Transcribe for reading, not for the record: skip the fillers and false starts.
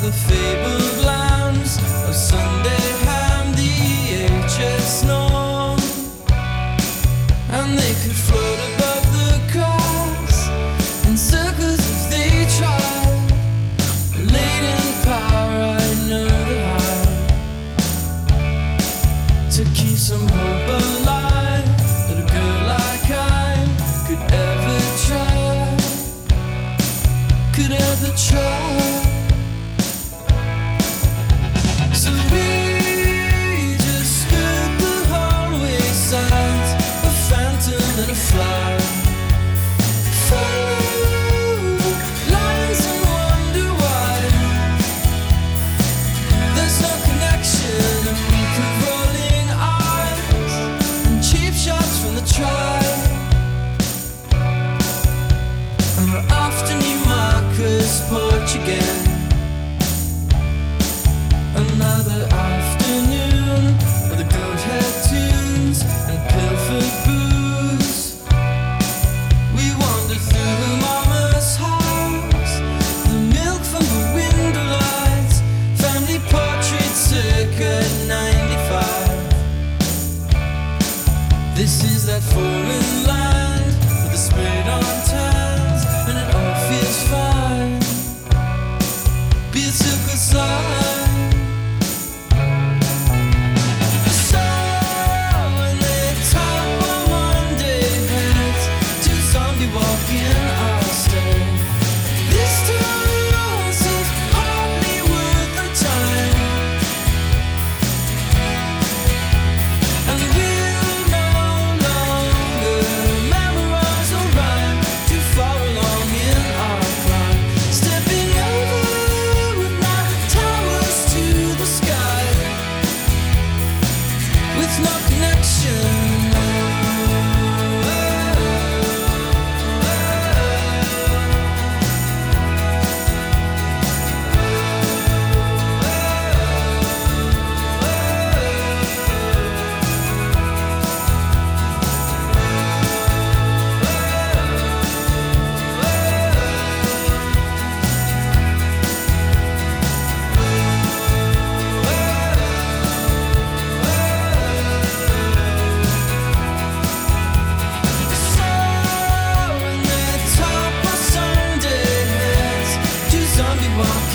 the fabled lands of Sundayham, the HS known, and they could float above the clouds in circles if they tried. Laden power, I know the high to keep some hope alive that a girl like I could ever try, could ever try. So we just stood the hallway signs, a phantom and a fly. Follow lines and wonder why there's no connection, and weak of rolling eyes and cheap shots from the tribe. And we're after new markers, porch again. Another afternoon of the goat-head tunes and pilfered booze. We wandered through the mama's house, the milk from the window lights, family portraits circa 95. This is that foreign land with the spirit on tans, and it all feels fine. Be a circle sign. No connection. Walking